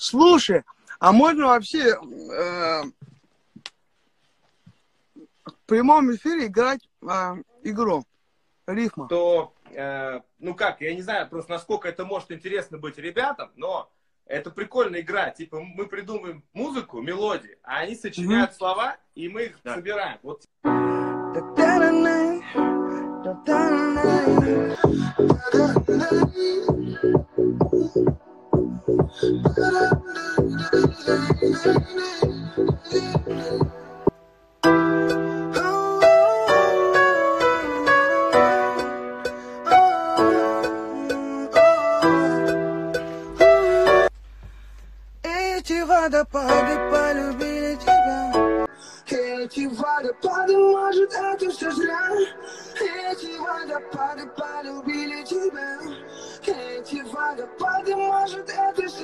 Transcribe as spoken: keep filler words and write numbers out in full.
Слушай, а можно вообще э, в прямом эфире играть э, игру? Рифма. То, э, ну как, я не знаю просто, насколько это может интересно быть ребятам, но это прикольная игра. Типа мы придумываем музыку, мелодии, а они сочиняют mm-hmm. слова, и мы их да. собираем. Вот. Эти водопады полюбили тебя. Эти водопады, может, это все зря. Эти водопады полюбили тебя. Эти водопады, может, это все